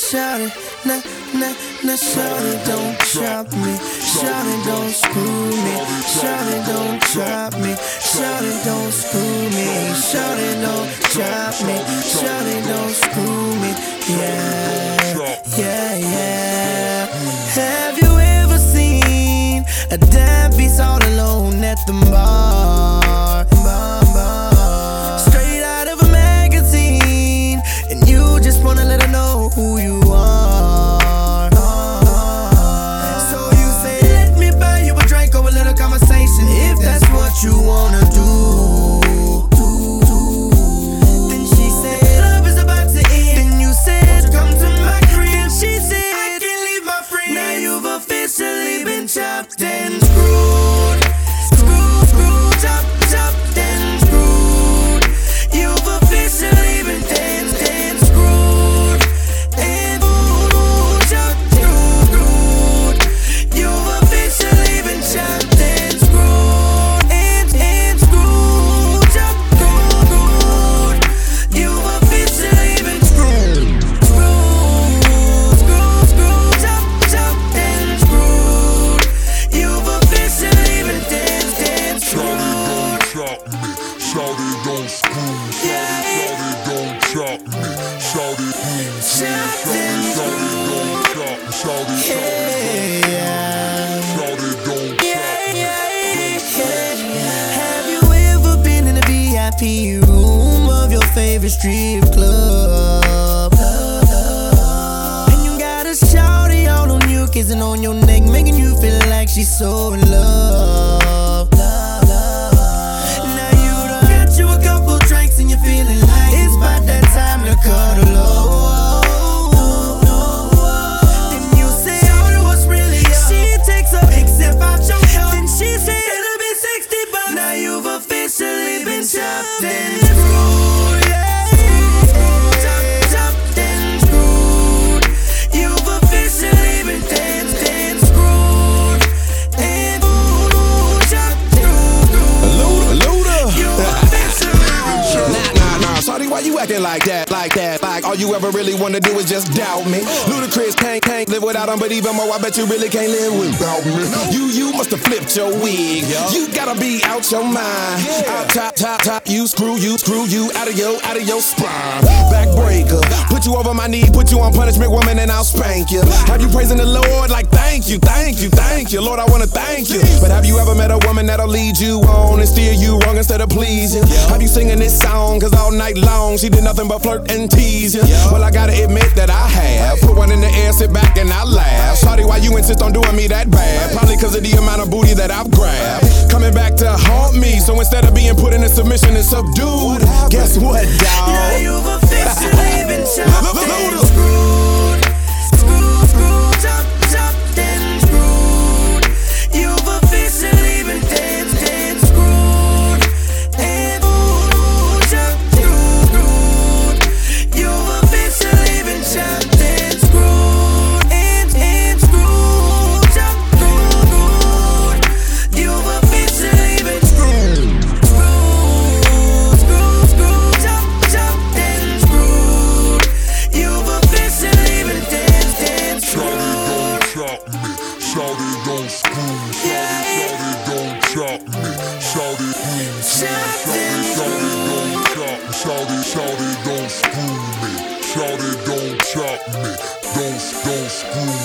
shout it, nah, shout it, don't chop me. Shout it, don't screw me. Shout it, don't chop me. Shout it, don't screw me. Shout it, don't chop me. Shout it, don't screw me. Yeah. Have you ever seen a dime piece all alone at the bar? Straight out of a magazine, and you just wanna let her know who you are. So you say, let me buy you a drink or a little conversation, if that's what you wanna do. Then she said, love is about to end. Then you said, come to my crib. She said, I can't leave my friend. Now you've officially been chopped and screwed. Screwed, chopped and screwed. You've officially been and screwed. And chopped and screwed. You've officially been chopped and screwed. And screwed, chopped and screwed. You've officially been screwed. Screwed, chopped and screwed. You've officially been and screwed. Shout it, don't screw me. Shout it, don't chop me. Shout it, don't chop me. Shout it, don't chop me. Have you ever been in the VIP room of your favorite strip club? And you got a shawty all on you, kissing on your neck, making you feel like she's so in love. Now you done got you a couple drinks and you're feeling like it's about that time to cuddle up. Then you say, oh, what's really up? She takes a big sip out your cup. Then she said, it'll be $60. Now you've officially been chopped and screwed. Chopped and screwed. You've officially been and screwed. And chopped and screwed. You've officially been chopped. Nah, shawty, why you acting like that? Like all you ever really wanna do is just doubt me. Ludacris can't live without him, but even more, I bet you really can't live without me. You must have flipped your wig. You gotta be out your mind. Out top, you screw you out of your spine. Backbreaker, put you over my knee, put you on punishment, woman, and I'll spank you. Have you praising the Lord like thank you, Lord, I wanna thank you. But have you ever met a woman that'll lead you on and steer you wrong instead of pleasing? Have you singing this song? Cause all night long she did nothing but flirt and tease you. Well, I gotta admit that I have. Put one in the air, sit back and I laugh. Shawty, why you insist on doing me that bad? Probably cause of the amount of booty that I've grabbed. Coming back to haunt me, so instead of being put in a submission and subdued, guess what, dawg? Now you've officially been chopped and screwed. Screwed, chopped and screwed. You've officially been and screwed. And chopped and screwed. You've officially been chopped and screwed. And screwed, chopped and screwed. You've officially been screwed. Screwed, chopped and screwed. You've officially been and screwed. Shout it, don't screw me. Shout it, don't chop me. Shout it, don't screw me. Shout it, don't chop me. Don't screw me.